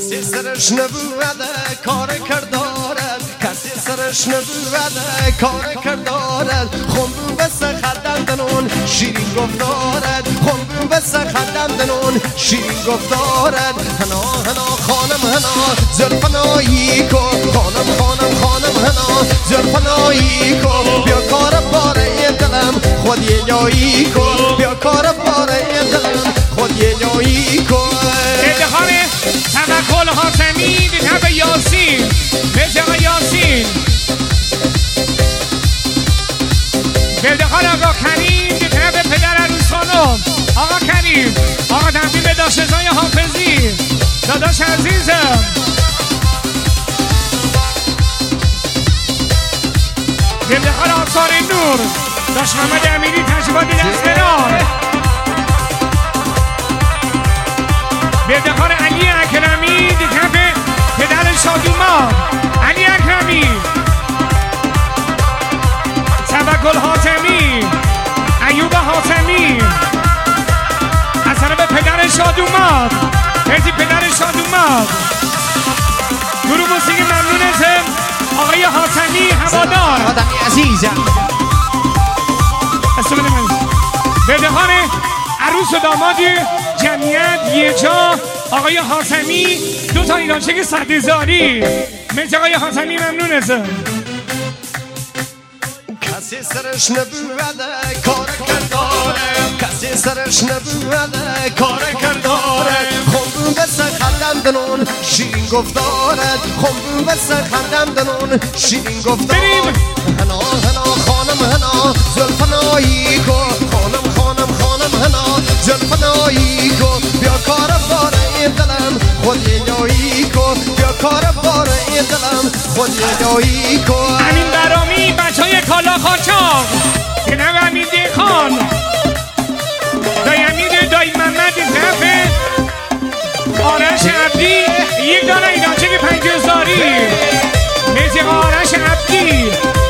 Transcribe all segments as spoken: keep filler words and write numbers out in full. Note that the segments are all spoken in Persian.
کسی سرش نبوده کار کردارد کسی سرش نبوده کار کردارد خون بس خدم دنون شیرین گفتارد خون بس خدم دنون شیرین گفتارد هنا هنا خانم هنا زلفنایی کن خانم خانم خانم هنا زلفنایی کن بیا کار باره دلم خود یه جایی کن بیا کار باره دلم خود یه جایی کن انتخاب توکل حاتمی به طب یاسین به یاسین به انتخاب آقا کریم به طب پدر عروس خانم آقا کریم آقا تقدیم به داشتزای حافظی داداش عزیزم به انتخاب آثار نور داشت محمد امیری تجربات دست بران به افتخار علی اکرمی دکف پدر شادومان علی اکرمی توکل حاتمی ایوب حاتمی از طرف پدر شادومان مرسی پدر شادومان گروه موسیقی ممنون از آقای حاتمی هوادار حاتمی عزیزم به افتخار عروس و دامادی جمعیت یه جا آقای حاتمی دو تا ایرانچک صدهزاری مرسی آقای حاتمی ممنون ازم کسی سرش نبوده کار کرداره کسی سرش نبوده کار کرداره خون بس خندم دنون شیرین گفتارد خون بس خندم دنون شیرین گفتارد هنا هنا خانم هنا زلفنایی کن خانم خانم خانم هنا زلفنایی کن بیا کار باره دلم خود یه جایی کن بیا کار باره دلم خود یه جایی کن امین برامی بچه های کالا خاچاق که نو امین دیخان دای امین دای محمد طرف آرش عبدی یک دانه ایرانچه که پنج هزاری میزی آرش عبدی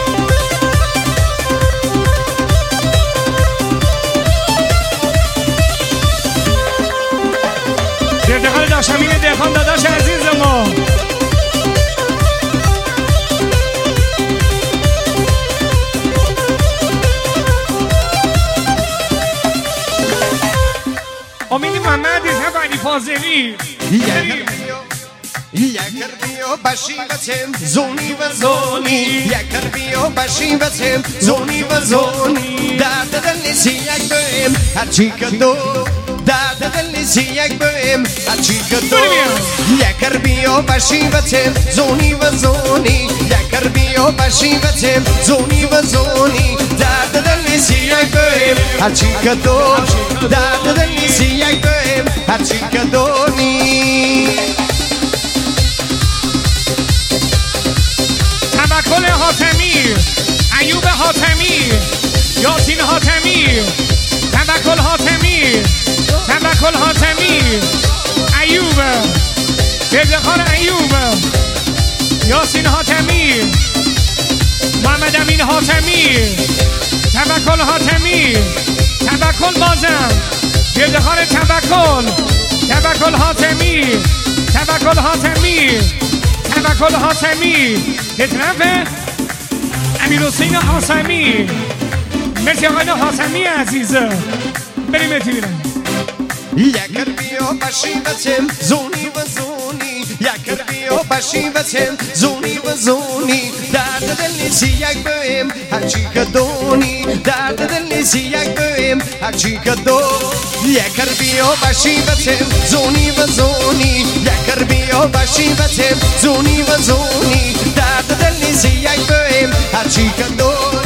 دردقال داشت امین دیخان داداش عزیز ما امید محمد از علی فاضلی یکر بیو بشی بچم زونی و زونی یکر بیو بشی بچم زونی و زونی درد دل نیسی یک بهم هرچی که دو درد دل نیسی یک بهم هرچی که دو یکر بیو بشی بچم زونی و زونی یکر بیو بشی بچم زونی و زونی درد دل نیسی یک بهم هرچی که دو درد دل نیسی یک بهم هرچی که دونی توکل حاتمی ایوب حاتمی یاسین حاتمی توکل حاتمی توکل حاتمی ایوب افتخار ایوب یاسین حاتمی محمد امین حاتمی توکل حاتمی توکل بازم افتخار توکل توکل حاتمی توکل حاتمی توکل حاتمی به طرف امیر حسین حاتمی مرسی آقای حاتمی عزیزه بریم اتیرم یکر بیو بشی بچم زونی و زونی یکر بیو بشی بچم زونی و زونی درد دل نیسی یک بهم هرچی که دونی درد دل نیسی یک بهم هرچی که دو یکر بیو بشی بچم زونی و زونی یکر بیو بشی بچم زونی و زونی درد دل نیسی یک بهم هرچی که دو